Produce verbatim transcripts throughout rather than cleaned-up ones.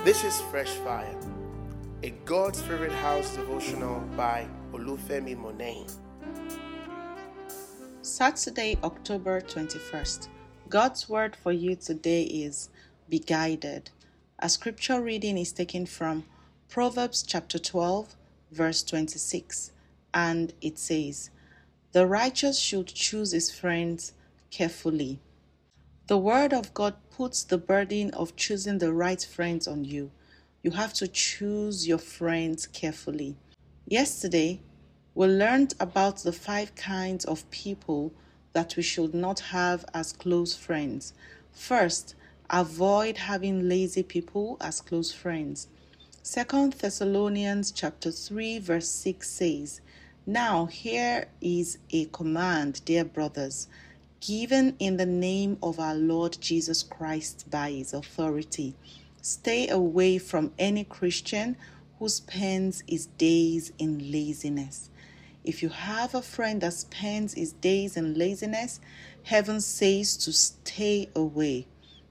This is Fresh Fire, a God's Favorite House devotional by Olufemi Monet. Saturday, October twenty-first. God's word for you today is be guided. A scripture reading is taken from Proverbs chapter twelve, verse twenty-six, and it says, "The righteous should choose his friends carefully." The word of God puts the burden of choosing the right friends on you. You have to choose your friends carefully. Yesterday, we learned about the five kinds of people that we should not have as close friends. First, avoid having lazy people as close friends. Second Thessalonians chapter three verse six says, "Now here is a command, dear brothers, given in the name of our Lord Jesus Christ by his authority. Stay away from any Christian who spends his days in laziness." If you have a friend that spends his days in laziness, heaven says to stay away.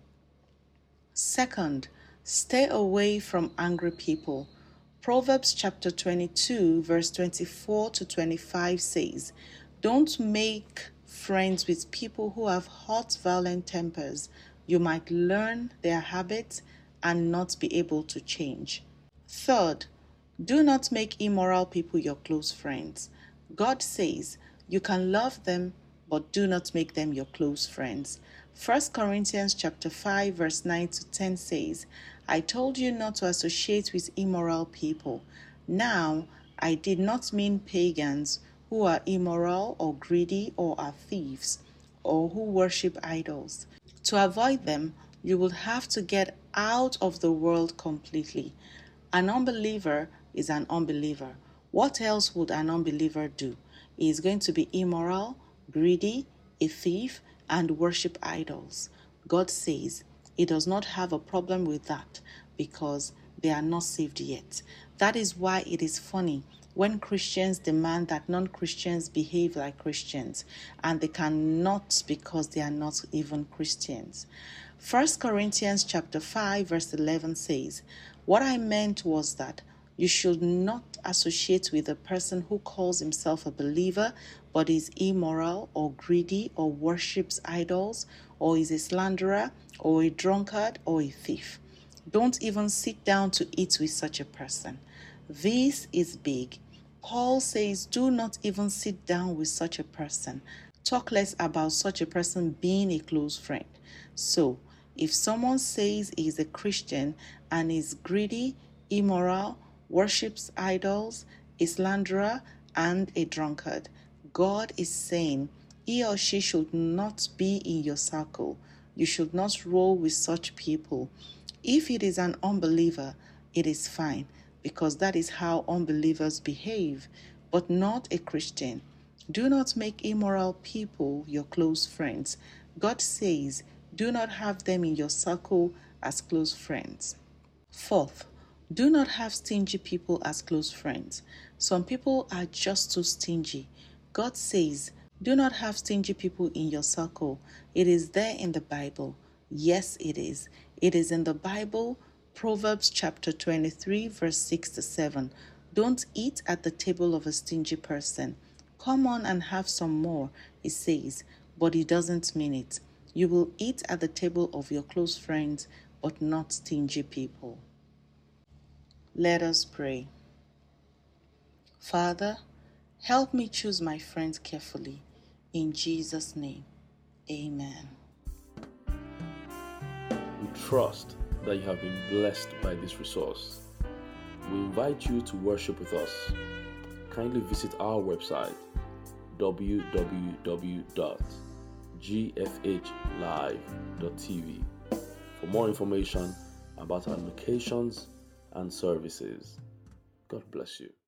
Second, stay away from angry people. Proverbs chapter twenty-two, verse twenty-four to twenty-five says, "Don't make friends with people who have hot, violent tempers. You might learn their habits and not be able to change." Third, do not make immoral people your close friends. God says you can love them, but do not make them your close friends. First Corinthians chapter five, verse nine to ten says, "I told you not to associate with immoral people. Now, I did not mean pagans who are immoral or greedy or are thieves or who worship idols. To avoid them, you will have to get out of the world completely." An unbeliever is an unbeliever. What else would an unbeliever do? He is going to be immoral, greedy, a thief, and worship idols. God says he does not have a problem with that because they are not saved yet. That is why it is funny when Christians demand that non-Christians behave like Christians, and they cannot because they are not even Christians. First Corinthians chapter five, verse eleven says, "What I meant was that you should not associate with a person who calls himself a believer but is immoral or greedy or worships idols or is a slanderer or a drunkard or a thief. Don't even sit down to eat with such a person." This is big. Paul says do not even sit down with such a person. Talk less about such a person being a close friend. So, if someone says he is a Christian and is greedy, immoral, worships idols, a slanderer, and a drunkard, God is saying he or she should not be in your circle. You should not roll with such people. If it is an unbeliever, it is fine, because that is how unbelievers behave, but not a Christian. Do not make immoral people your close friends. God says, do not have them in your circle as close friends. Fourth, do not have stingy people as close friends. Some people are just too stingy. God says, do not have stingy people in your circle. It is there in the Bible. Yes, it is. It is in the Bible, Proverbs chapter twenty-three, verse six to seven. Don't eat at the table of a stingy person. Come on and have some more, it says, but he doesn't mean it. You will eat at the table of your close friends, but not stingy people. Let us pray. Father, help me choose my friends carefully. In Jesus' name, amen. We trust that you have been blessed by this resource. We invite you to worship with us. Kindly visit our website, w w w dot g f h live dot t v, for more information about our locations and services. God bless you.